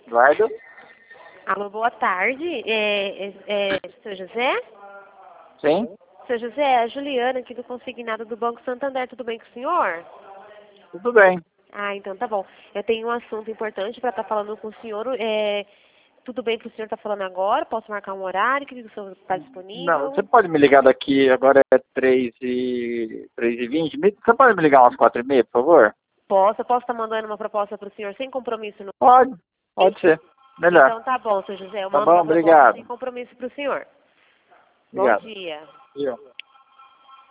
Eduardo? Alô, boa tarde. Seu José? Sim? Seu José, é a Juliana aqui do Consignado do Banco Santander. Tudo bem com o senhor? Tudo bem. Ah, então tá bom. Eu tenho um assunto importante para estar falando com o senhor. Tudo bem para o senhor estar falando agora? Posso marcar um horário que o senhor está Não, disponível? você pode me ligar daqui, agora é 3h20. Você pode me ligar umas 4h30, por favor? Posso. Eu posso estar mandando uma proposta para o senhor sem compromisso no... Pode ser. Melhor. Então tá bom, seu José. Eu Tá mando bom, uma proposta obrigado. sem compromisso para o senhor. Bom Obrigado. dia. Eu.